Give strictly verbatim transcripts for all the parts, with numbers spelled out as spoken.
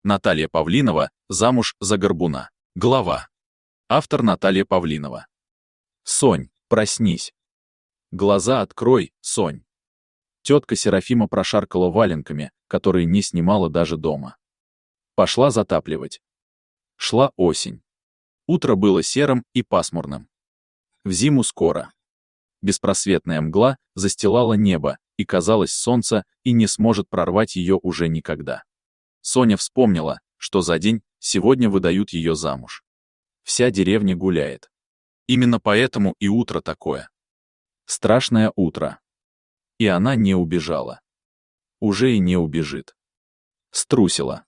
Наталья Павлинова замуж за горбуна. Глава. Автор Наталья Павлинова. Сонь, проснись. Глаза открой, Сонь. Тетка Серафима прошаркала валенками, которые не снимала даже дома. Пошла затапливать. Шла осень. Утро было серым и пасмурным. В зиму скоро. Беспросветная мгла застилала небо, и казалось, солнце и не сможет прорвать ее уже никогда. Соня вспомнила, что за день сегодня выдают ее замуж. Вся деревня гуляет. Именно поэтому и утро такое. Страшное утро. И она не убежала. Уже и не убежит. Струсила.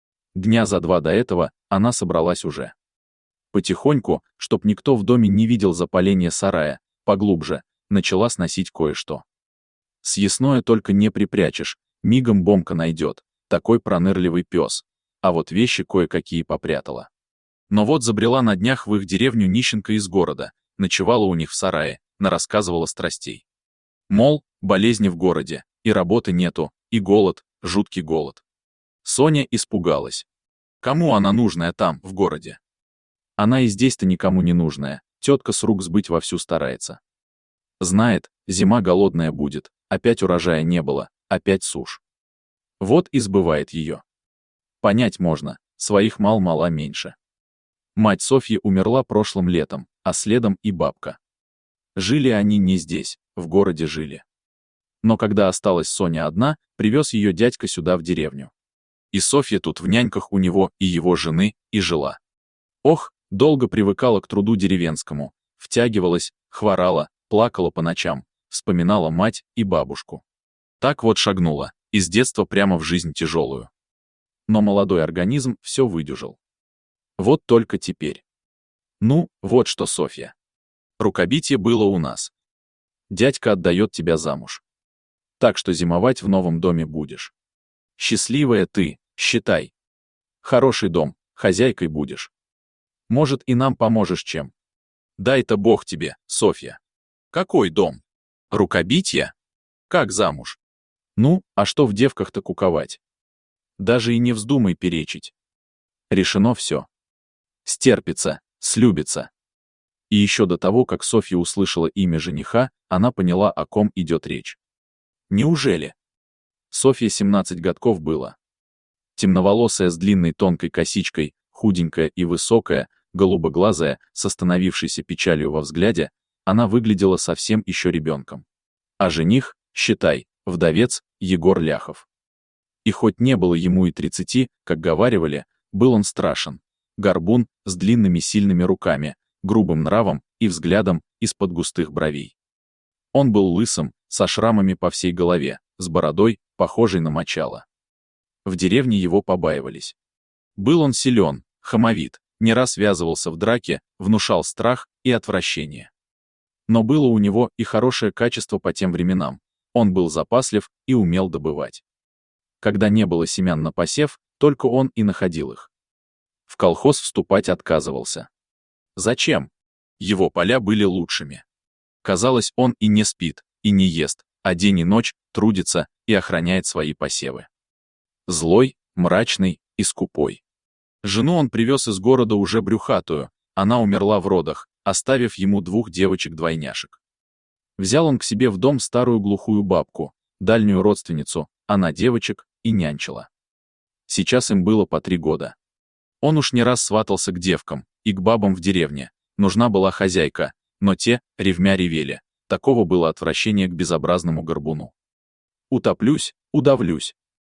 Дня за два до этого она собралась уже. Потихоньку, чтоб никто в доме не видел запаления сарая, поглубже, начала сносить кое-что. Съестное только не припрячешь, мигом Бомка найдет, такой пронырливый пес, а вот вещи кое-какие попрятала. Но вот забрела на днях в их деревню нищенка из города, ночевала у них в сарае, нарассказывала страстей. Мол, болезни в городе, и работы нету, и голод, жуткий голод. Соня испугалась. Кому она нужная там, в городе? Она и здесь-то никому не нужная, тетка с рук сбыть вовсю старается. Знает, зима голодная будет, опять урожая не было, опять сушь. Вот и сбывает ее. Понять можно, своих мал-мала меньше. Мать Софьи умерла прошлым летом, а следом и бабка. Жили они не здесь, в городе жили. Но когда осталась Соня одна, привез ее дядька сюда в деревню. И Софья тут в няньках у него и его жены и жила. Ох, долго привыкала к труду деревенскому, втягивалась, хворала, плакала по ночам, вспоминала мать и бабушку. Так вот шагнула, из детства прямо в жизнь тяжелую. Но молодой организм все выдержал. Вот только теперь. Ну, вот что, Софья. Рукобитие было у нас. Дядька отдает тебя замуж. Так что зимовать в новом доме будешь. Счастливая ты, считай. Хороший дом, хозяйкой будешь. Может, и нам поможешь чем. Дай-то Бог тебе, Софья. Какой дом? Рукобитие? Как замуж? Ну, а что в девках-то куковать? Даже и не вздумай перечить. Решено все. Стерпится, слюбится. И еще до того, как Софья услышала имя жениха, она поняла, о ком идет речь. Неужели? Софье семнадцать годков было. Темноволосая с длинной тонкой косичкой, худенькая и высокая, голубоглазая, с остановившейся печалью во взгляде, она выглядела совсем еще ребенком. А жених, считай, вдовец, Егор Ляхов. И хоть не было ему и тридцати, как говаривали, был он страшен. Горбун с длинными сильными руками, грубым нравом и взглядом из-под густых бровей. Он был лысым, со шрамами по всей голове, с бородой, похожей на мочало. В деревне его побаивались. Был он силен, хамовит, не раз ввязывался в драке, внушал страх и отвращение. Но было у него и хорошее качество по тем временам. Он был запаслив и умел добывать. Когда не было семян на посев, только он и находил их. В колхоз вступать отказывался. Зачем? Его поля были лучшими. Казалось, он и не спит, и не ест, а день и ночь трудится и охраняет свои посевы. Злой, мрачный и скупой. Жену он привез из города уже брюхатую, она умерла в родах, оставив ему двух девочек-двойняшек. Взял он к себе в дом старую глухую бабку, дальнюю родственницу, она девочек и нянчила. Сейчас им было по три года. Он уж не раз сватался к девкам и к бабам в деревне, нужна была хозяйка, но те, ревмя ревели, такого было отвращение к безобразному горбуну. Утоплюсь, удавлюсь.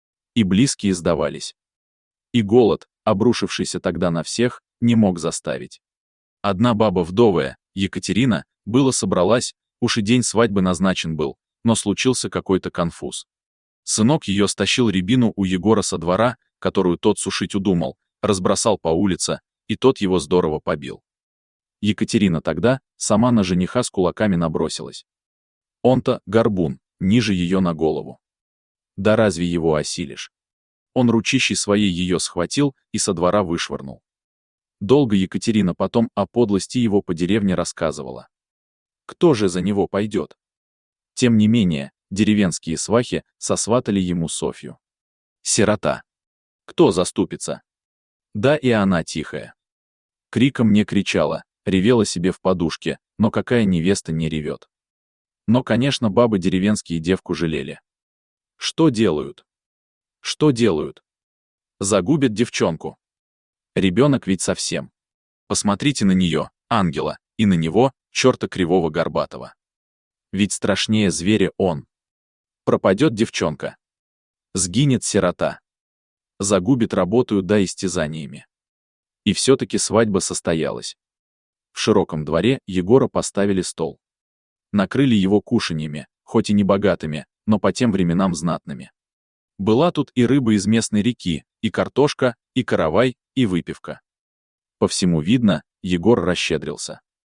И близкие сдавались. И голод, обрушившийся тогда на всех, не мог заставить. Одна баба вдовая, Екатерина, было собралась, уж и день свадьбы назначен был, но случился какой-то конфуз. Сынок ее стащил рябину у Егора со двора, которую тот сушить удумал, разбросал по улице, и тот его здорово побил. Екатерина тогда сама на жениха с кулаками набросилась. Он-то горбун, ниже ее на голову. Да разве его осилишь? Он ручищей своей ее схватил и со двора вышвырнул. Долго Екатерина потом о подлости его по деревне рассказывала. Кто же за него пойдет? Тем не менее, деревенские свахи сосватали ему Софью. Сирота. Кто заступится? Да и она тихая. Криком не кричала, ревела себе в подушке, но какая невеста не ревет. Но, конечно, бабы деревенские девку жалели. Что делают? Что делают? Загубят девчонку. Ребенок ведь совсем. Посмотрите на нее, ангела, и на него, черта кривого горбатого. Ведь страшнее зверя он. Пропадет девчонка. Сгинет сирота. Загубит работаю да истязаниями. И все-таки свадьба состоялась. В широком дворе Егора поставили стол. Накрыли его кушаньями, хоть и не богатыми, но по тем временам знатными. Была тут и рыба из местной реки, и картошка, и каравай, и выпивка. По всему видно, Егор расщедрился.